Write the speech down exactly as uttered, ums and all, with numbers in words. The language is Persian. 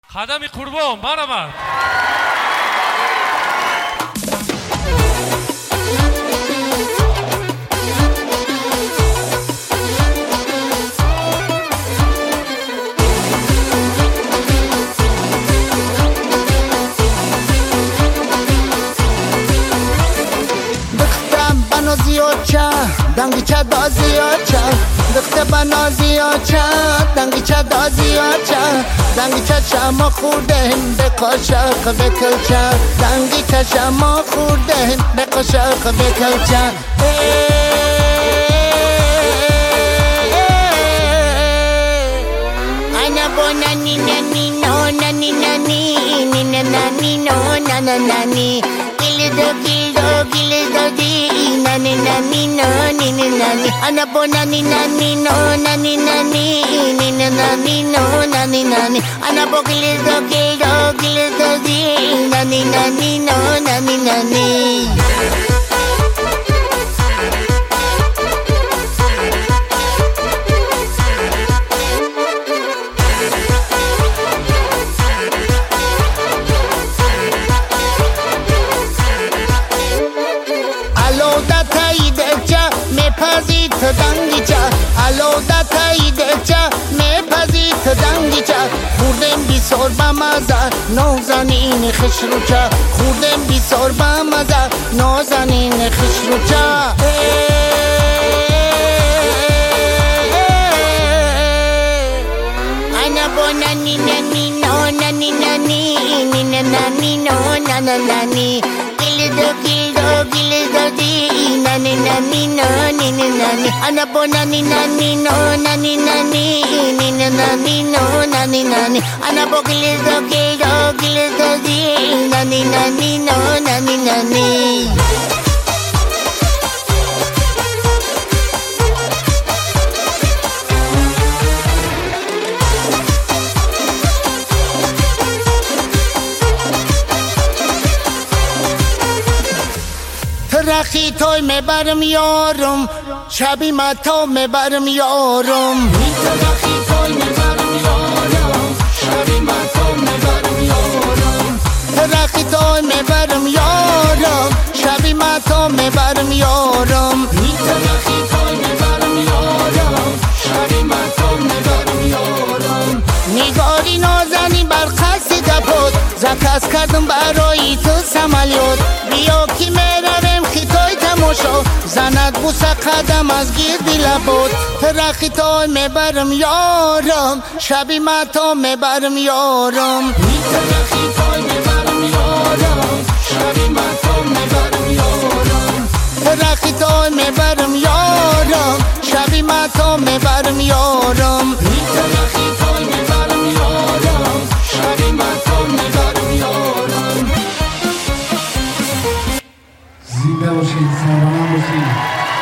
خدم قربان برآمد. دنگی چه دازی آچه دخته بنازی آچه دنگی چه دازی آچه دنگی چه شما خورده هم به قاشق بکلچه دنگی چه شما خورده هم به قاشق بکلچه انا با ننی ننی نو ننی ننی ننی ننی نو ننی ننی گل دو گل دو گل دو دی nani nani nani nani ana bo nani nani no nani nani nani nani no nani nani ana bo gildo gildo gildo di nani nani no nani nani پزیت دنگیچا الو دتایده چا میپزیت دنگیچا خوردم بی سربا مزا نازنین خشروچا خوردم بی سربا مزا نازنین خشروچا انا با ننی ننی نو ننی ننی ننی ننی نو ننی ننی گلدو گلدو گلدو دی nani nani nani nani ana bo nani nani no nani nani nani nani no nani nani ana bo gildo gildo gildo di nani nani no nani nani رخی توی میبرم یارم شبی متا میبرم یارم رخی توی میبرم یارم شبی متا میبرم یارم رخی توی میبرم یارم شبی متا میبرم یارم رخی توی میبرم یارم شبی متا میبرم یارم نگاری نازنی بر قصد دپود زکس کردم برای تو سمالیوت بیا کی میروم خیتای تماشا زند بوسه قدم از گیردی لبود رخی تای میبرم یارم شبی متا میبرم یارم رخی تای میبرم یارم شبی متا میبرم یارم رخی تای میبرم یارم شبی متا میبرم یارم